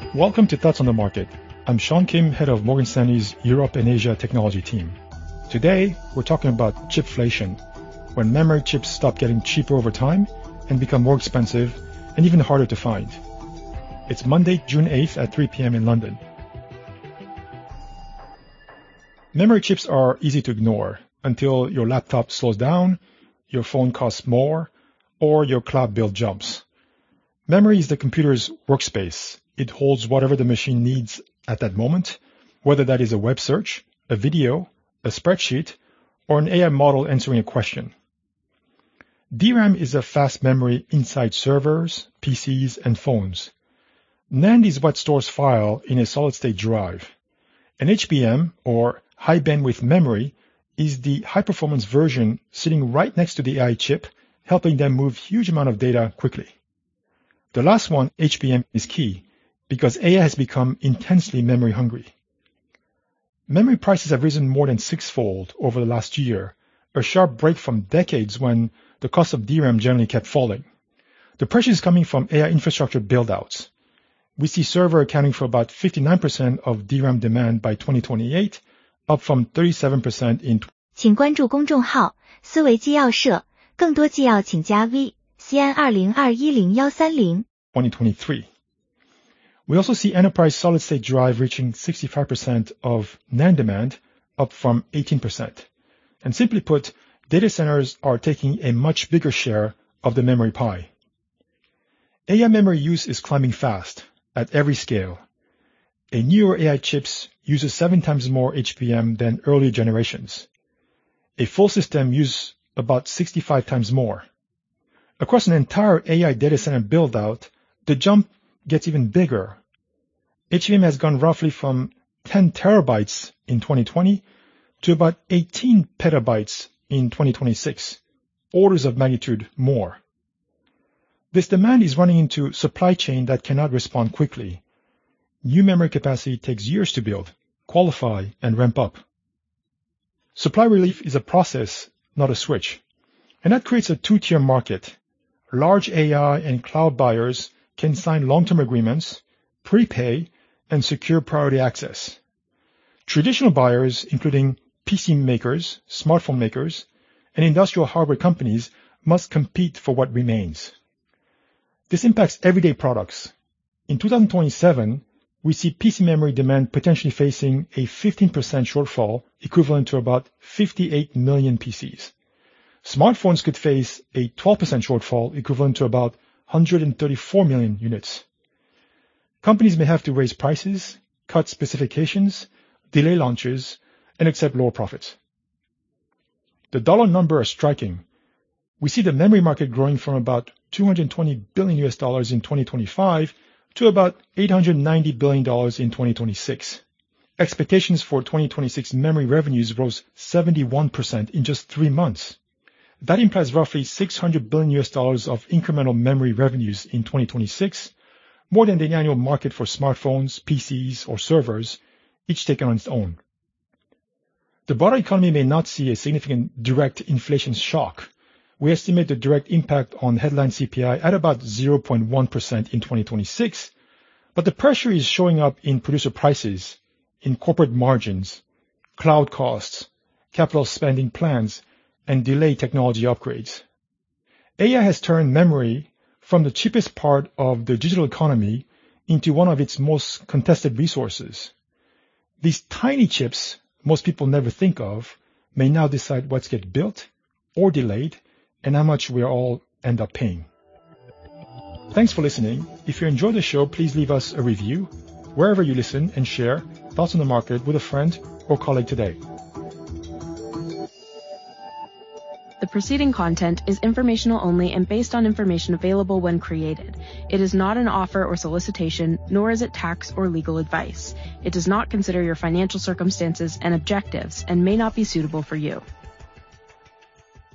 Welcome to Thoughts on the Market. I'm Sean Kim, head of Morgan Stanley's Europe and Asia technology team. Today, we're talking about chipflation, when memory chips stop getting cheaper over time and become more expensive and even harder to find. It's Monday, June 8th at 3 p.m. in London. Memory chips are easy to ignore until your laptop slows down, your phone costs more, or your cloud bill jumps. Memory is the computer's workspace. It holds whatever the machine needs at that moment, whether that is a web search, a video, a spreadsheet, or an AI model answering a question. DRAM is a fast memory inside servers, PCs, and phones. NAND is what stores file in a solid-state drive. An HBM, or high bandwidth memory, is the high-performance version sitting right next to the AI chip, helping them move huge amount of data quickly. The last one, HBM, is key, because AI has become intensely memory hungry. Memory prices have risen more than sixfold over the last year, a sharp break from decades when the cost of DRAM generally kept falling. The pressure is coming from AI infrastructure build-outs. We see server accounting for about 59% of DRAM demand by 2028, up from 37% in 请关注公众号思维纪要社，更多纪要请加 V CN20210130 2023. We also see enterprise solid-state drive reaching 65% of NAND demand, up from 18%. And simply put, data centers are taking a much bigger share of the memory pie. AI memory use is climbing fast at every scale. A newer AI chips uses 7 times more HBM than earlier generations. A full system uses about 65 times more. Across an entire AI data center build-out, the jump gets even bigger. HBM has gone roughly from 10 terabytes in 2020 to about 18 petabytes in 2026, orders of magnitude more. This demand is running into supply chain that cannot respond quickly. New memory capacity takes years to build, qualify, and ramp up. Supply relief is a process, not a switch. And that creates a two-tier market. Large AI and cloud buyers can sign long-term agreements, prepay, and secure priority access. Traditional buyers, including PC makers, smartphone makers, and industrial hardware companies, must compete for what remains. This impacts everyday products. In 2027, we see PC memory demand potentially facing a 15% shortfall, equivalent to about 58 million PCs. Smartphones could face a 12% shortfall, equivalent to about 134 million units. Companies may have to raise prices, cut specifications, delay launches, and accept lower profits. The dollar number is striking. We see the memory market growing from about $220 billion in 2025 to about $890 billion in 2026. Expectations for 2026 memory revenues rose 71% in just 3 months. That implies roughly $600 billion of incremental memory revenues in 2026, more than the annual market for smartphones, PCs, or servers, each taken on its own. The broader economy may not see a significant direct inflation shock. We estimate the direct impact on headline CPI at about 0.1% in 2026, but the pressure is showing up in producer prices, in corporate margins, cloud costs, capital spending plans, and delayed technology upgrades. AI has turned memory from the cheapest part of the digital economy into one of its most contested resources. These tiny chips most people never think of may now decide what's get built or delayed and how much we all end up paying. Thanks for listening. If you enjoyed the show, please leave us a review wherever you listen and share Thoughts on the Market with a friend or colleague today. The preceding content is informational only and based on information available when created. It is not an offer or solicitation, nor is it tax or legal advice. It does not consider your financial circumstances and objectives and may not be suitable for you.